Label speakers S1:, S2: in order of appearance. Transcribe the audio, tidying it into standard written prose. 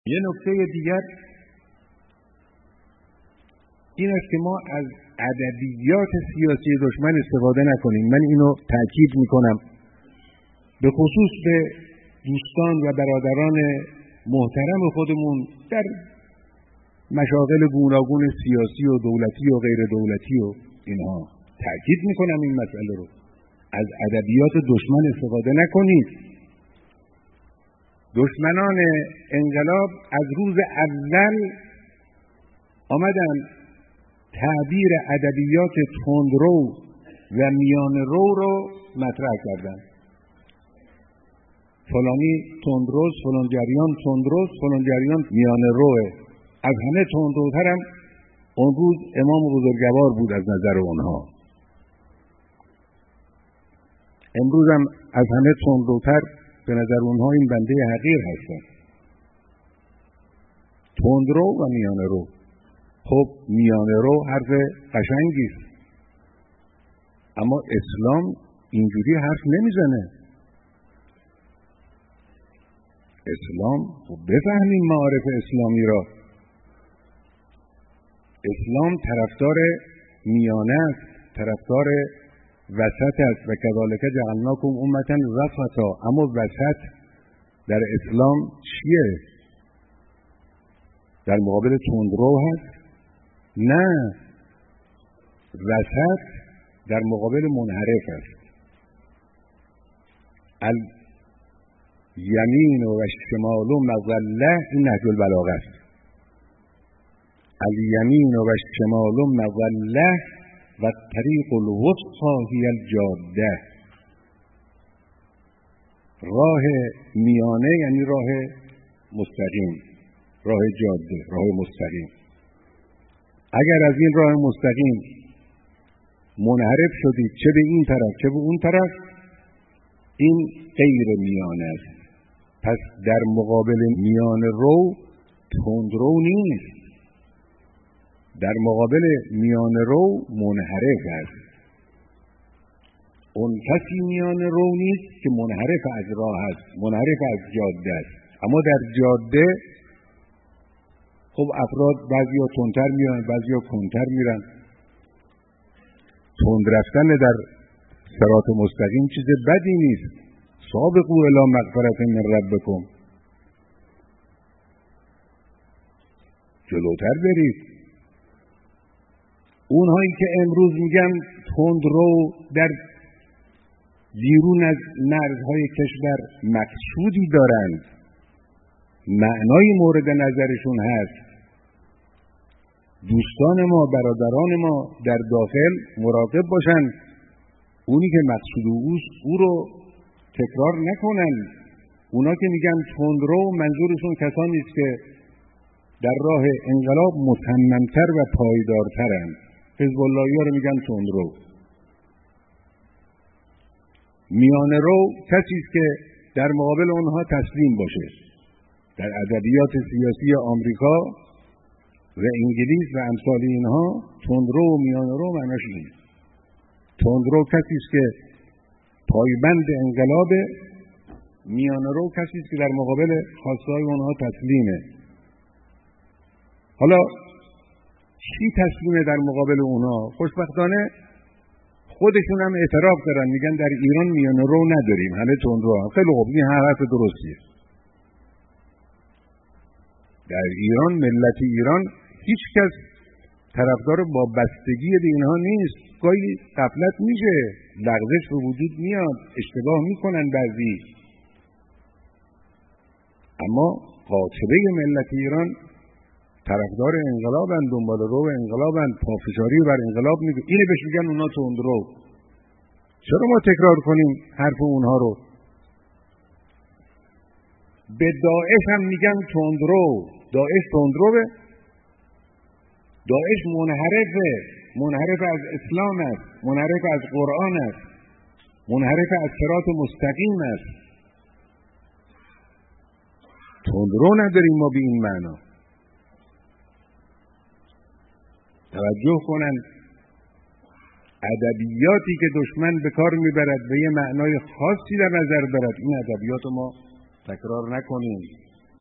S1: یه نکته دیگر این است که ما از ادبیات سیاسی دشمن استفاده نکنیم. من اینو تاکید میکنم، به خصوص به دوستان و برادران محترم خودمون در مشاغل گوناگون سیاسی و دولتی و غیر دولتی و اینها تاکید میکنم این مسئله رو. از ادبیات دشمن استفاده نکنید. دشمنان انقلاب از روز اول آمدن تعبیر ادبیات تندرو و میانه‌رو رو مطرح کردن. فلانی تندروست، فلان جریان تندروست، فلان جریان میانه‌روه. از همه تندروترم اون روز امام بزرگوار بود از نظر اونها. امروز هم از همه تندروتر به نظر اونها این بنده حقیر هستن. تندرو و میانه‌رو. خب میانه‌رو حرف قشنگی است، اما اسلام اینجوری حرف نمیزنه. اسلام خب بفهمیم معارف اسلامی را. اسلام طرفدار میانه است، طرفدار وسط است و کذالک جعلناکم امة وسطا. اما وسط در اسلام چیه؟ در مقابل تندرو هست؟ نه، وسط در مقابل منحرف است. الیمین و الشمال مظله، این نهج البلاغه است. الیمین و الشمال مظله و الطریق الوسطی هی الجاده. راه میانه یعنی راه مستقیم، راه جاده، راه مستقیم. اگر از این راه مستقیم منحرف شدید، چه به این طرف چه به اون طرف، این غیر میانه است. پس در مقابل میانه رو تندرو نیست، در مقابل میانه رو منحرف است. اون کسی میانه رو نیست که منحرف از راه است، منحرف از جاده است. اما در جاده خب افراد بعضیا تندتر میرن، بعضیا کندتر میرن. تند رفتن در صراط مستقیم چیز بدی نیست. سابقوا الی مغفرة من ربکم، جلوتر برید. اونهایی که امروز میگن تندرو در بیرون از مرزهای کشور مقصودی دارند، معنای مورد نظرشون هست. دوستان ما، برادران ما در داخل مراقب باشن، اونی که مقصود اوست او رو تکرار نکنن. اونا که میگن تندرو منظورشون کسانی است که در راه انقلاب مصممتر و پایدارترند. حزب اللهی‌ها رو میگن تندرو. میانه رو کسی است که در مقابل اونها تسلیم باشه. در ادبیات سیاسی آمریکا و انگلیس و امثال اینها تندرو و میانه رو معناش اینه. تندرو کسی است که پایبند انقلاب، میانه رو کسی است که در مقابل خواستهای اونها تسلیمه. حالا چی تسلیمه در مقابل اونها؟ خوشبختانه خودشون هم اعتراف دارن، میگن در ایران میانه رو نداریم، همه تندرو. خیلی خوب، این حرف درستیه. در ایران، ملت ایران، هیچ کس طرفدار با بستگی به اینها نیست. گاهی غفلت میشه، لغزش به وجود میاد، اشتباه میکنن بعضی. اما قاطبه ملت ایران طرفدار انقلابن، دنبال رو انقلابن، پافشاری بر انقلاب میگن. اینه بهش میگن اونا تندرو. چرا ما تکرار کنیم حرف اونها رو؟ به داعش هم میگن تندرو. داعش تندروه؟ داعش منحرفه، منحرف از اسلام است، منحرف از قرآن است، منحرف از صراط مستقیم است. تندرو نداریم ما به این معنا. توجه کنن ادبیاتی که دشمن به کار میبرد و یه معنای خاصی در نظر دارد، این ادبیات ما تکرار نکنیم.